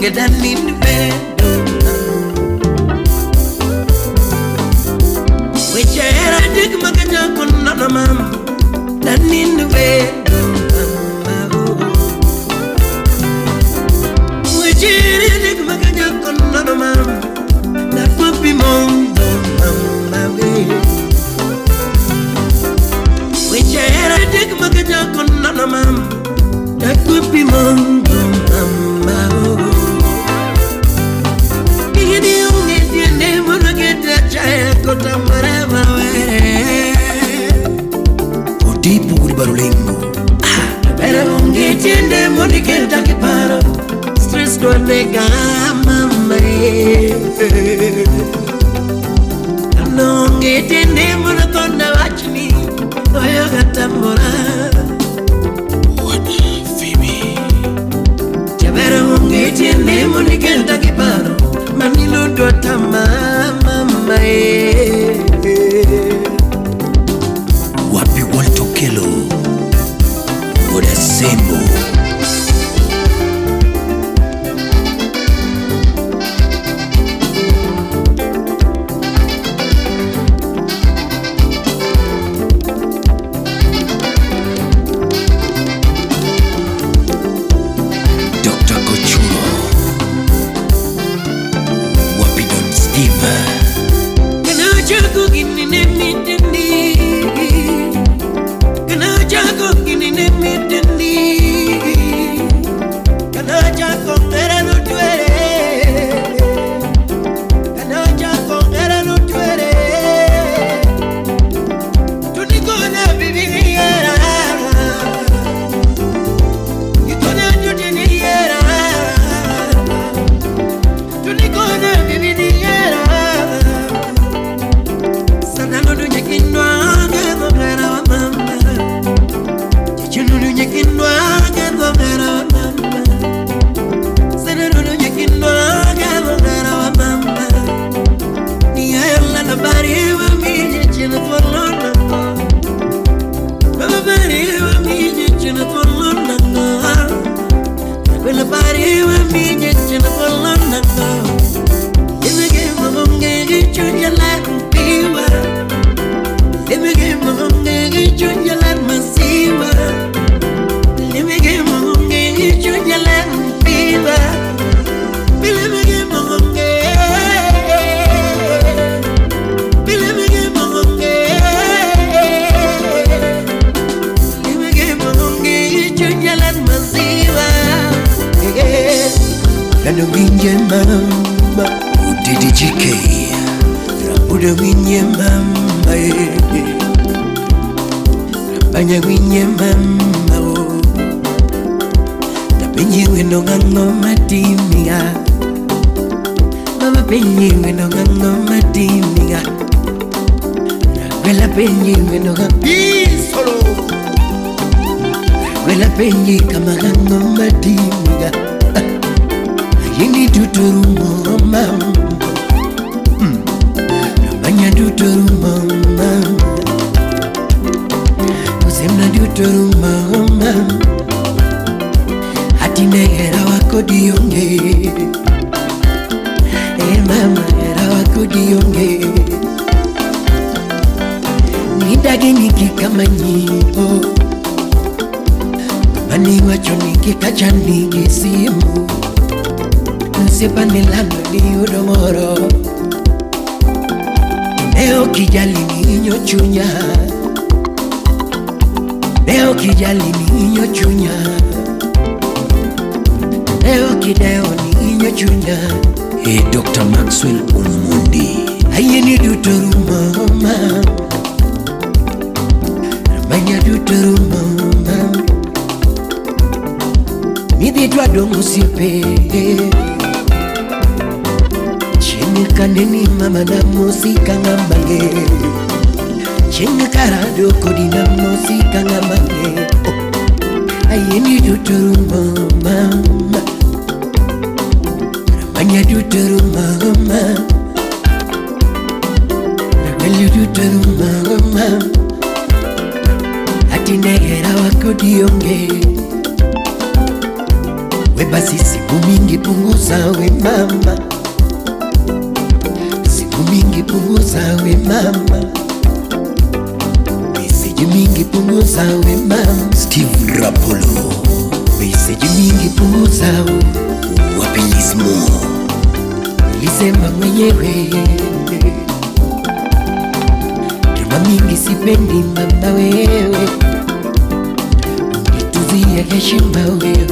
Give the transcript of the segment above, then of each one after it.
onge danin bedo weche era dig maganya konna na mam danin bedo weche era dig maganya konna na mam na papi mondo mama be weche era dig maganya konna na mam na papi mondo mama igini unge tiene mona geta chaya kota marama were odipu guri barulengo bere unge tiene mona geta kiparo stress do nega mama no unge tiene mona kona wachni oyo gata mora tiene monikenda kiparo manilo dota mama wapi waltokelo oda sembo Dr. Maxwell Umundi ayeni dutoru mama ramanya dutoru mama midi twa dongo sipe chini kaneni mama na musika ngambange chini karado kodi na musika ngambange ayeni dutoru mama Anya dutoru mama Nagelu dutoru mama Ati negera wako dionge we basi siku mingi punguza we mama, siku mingi punguza we mama, message mingi punguza we mama. Steve Rapolo, message mingi punguza wapilismo, nilisema mwenyewe drama mingi sipendi mama wewe, unituzie heshima wewe,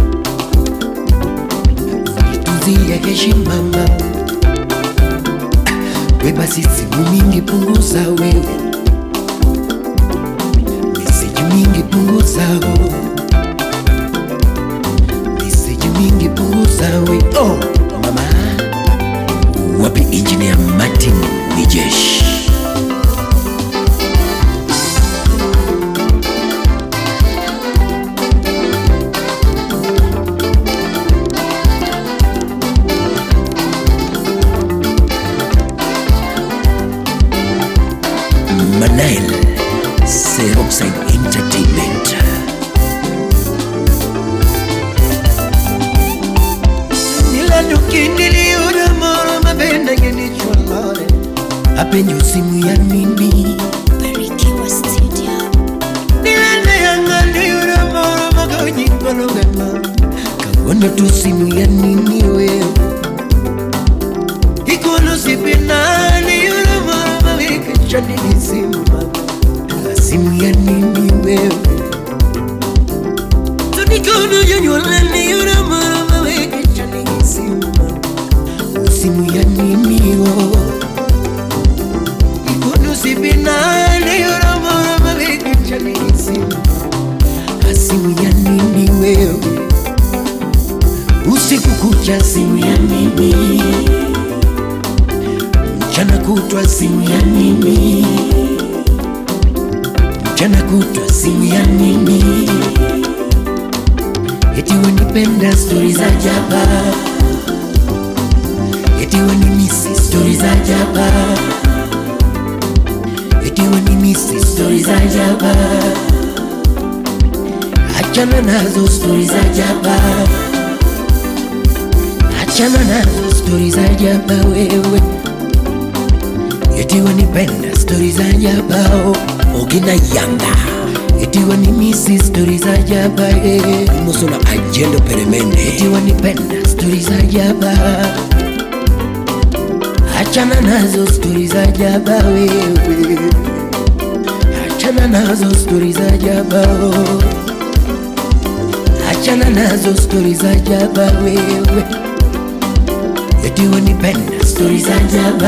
unituzie heshima mama, we basi simu mingi punguza wewe, message mingi punguza message mingi punguza wewe. Oh mama, wapi engineer Martin Nijesh? Manail Seroxide Entertainment. Nilanuki niliona moro mabenda geni chwalare, apenyo simu ya nini Barikiwa Studio. Nilane yanga niliona moro magonyi kologana, kawana tu simu ya nini wewe, ikono sipina niliona moro mabeka chani simu mama, simu ya nini wewe, tunikono yonyole niliona moro mabeka chani simu mama, simu ya nini wewe, ikono sipina niliona moro mabeka chani simu, simu ya nini wewe, usiku kucha simu ya nini, mchana kutwa simu ya nini, mchana kutwa simu ya nini, eti wanipenda stories za jaba, eti wanimisi stories za jaba, eti wanimisi stories za jaba, achana nazo stories za jaba, achana nazo stories za jaba wewe, eti wanipenda stories za jaba. Ogina Yanga, eti wanimisi stories za jaba. Musona Agendo Peremende, eti wanipenda stories za jaba, achana nazo stories za jaba wewe, achana nazo stories za jaba, achana nazo stories za jaba wewe, eti wanipenda stories za jaba,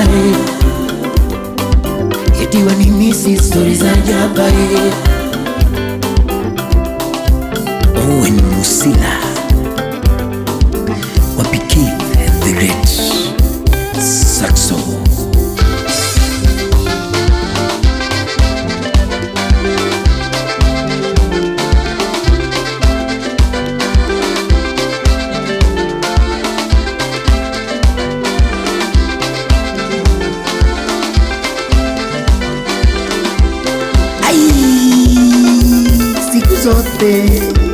eti wanimisi stories za jaba. Owen Musila, wapi Keith the Great Saxo. Siku zote